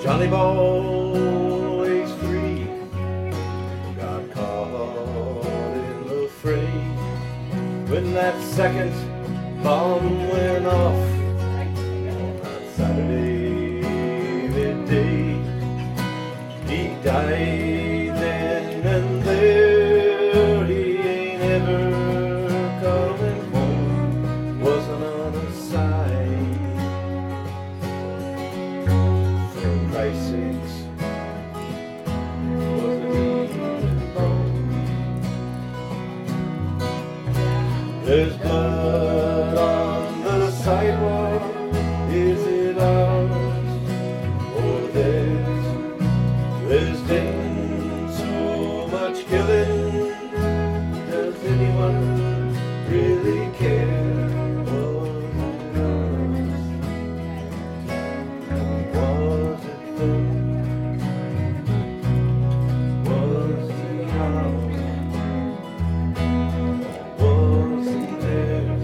Johnny Boy's free, got caught in the fray when that second bomb went off on that Saturday midday. He died then and there, he ain't ever coming home, wasn't on his side. For Christ's sakes, wasn't even born. There's blood on the sidewalk, is it ours or theirs? There's been so much killing, does anyone really care? Was it them? Was it ours? Was it theirs?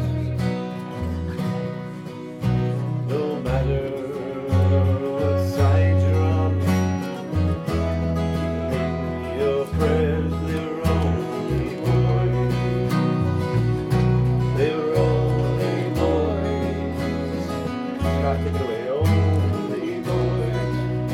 No matter what side you're on, your prayers, they were only boys. They were only boys. Scott, take it away. Only boys.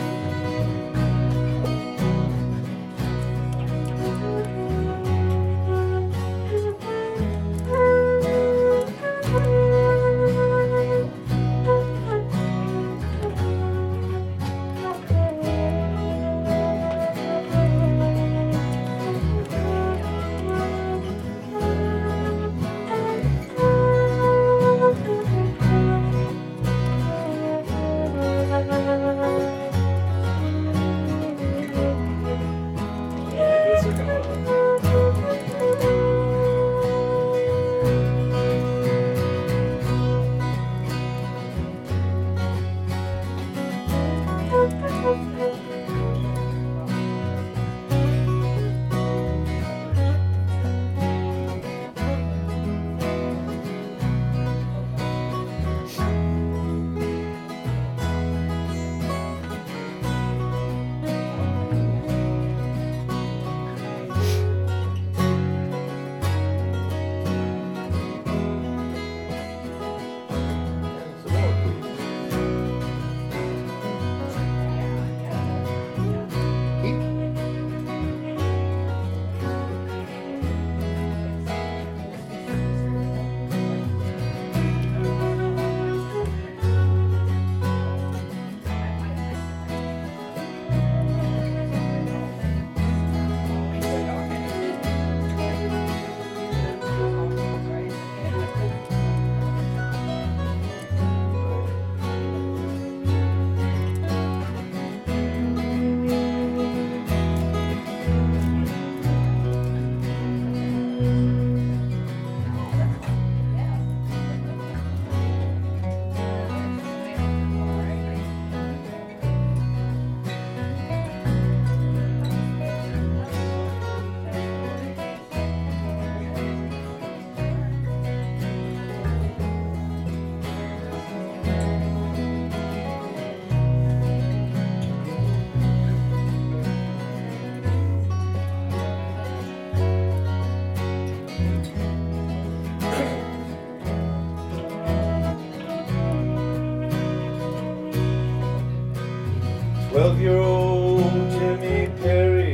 Twelve-year-old Jimmy Perry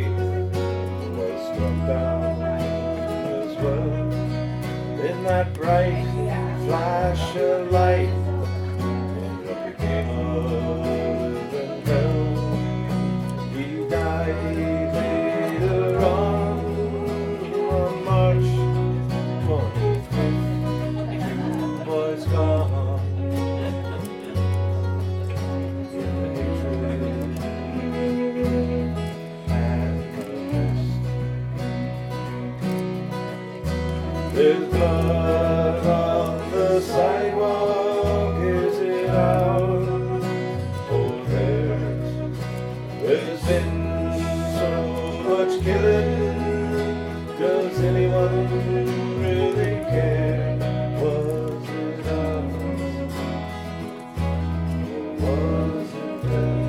was struck down as well in that bright flash of light. And up became a living hell. He died later on March 25th. Two boys gone. There's blood on the sidewalk, is it ours or theirs? There's been so much killing, does anyone really care? Was it ours or was it theirs?